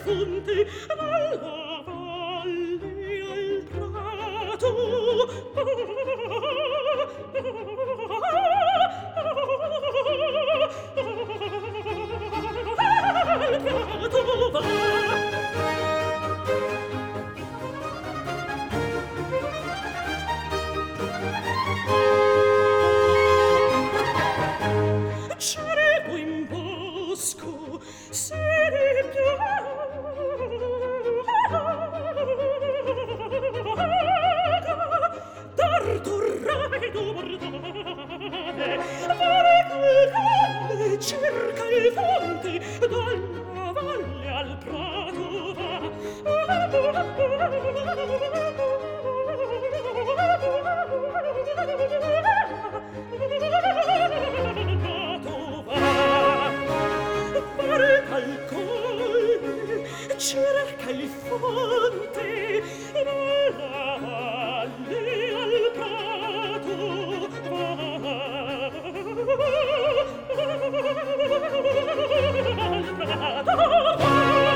fonte dalla valle al prato. Al prato va. Cerco in bosco se ne piaga, dardo rapido guardare, fare calcalle, cerca il fonte, dalla valle al prato cerca il fonte dalla valle al prato al prato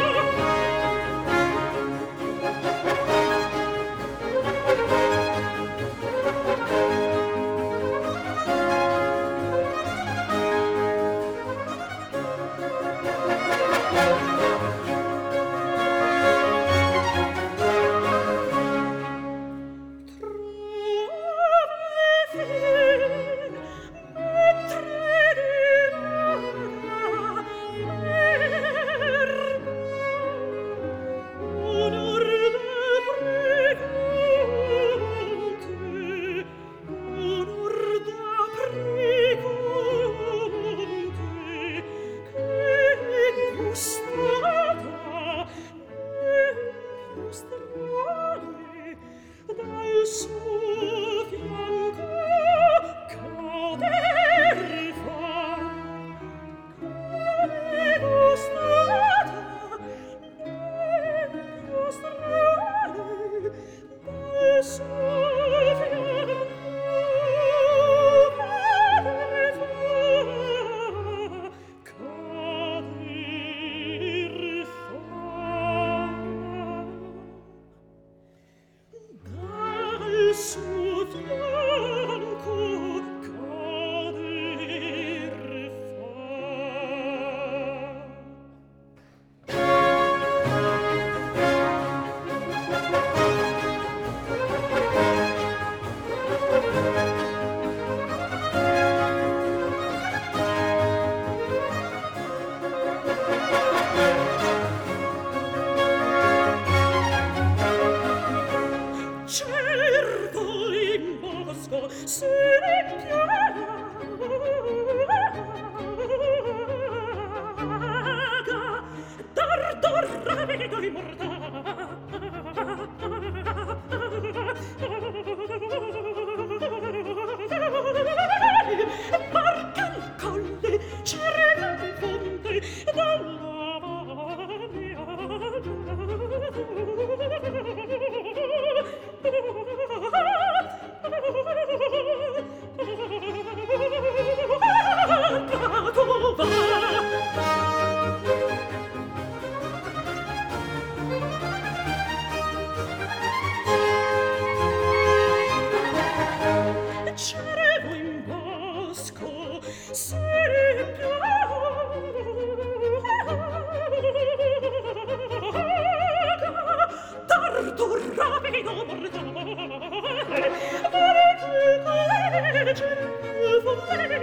dal suo fianco cader fa, che gustata più strane dal suo fianco cader fa, cader fa. Dal suo fianco cader cerco in bosco se ne piaga, dardo rapido e mordare, varca il colle, cerca il fonte, dalla valle al prato va. Cervo in bosco se ne piaga, dardo rapido guardare, fare quel che cerca il fonte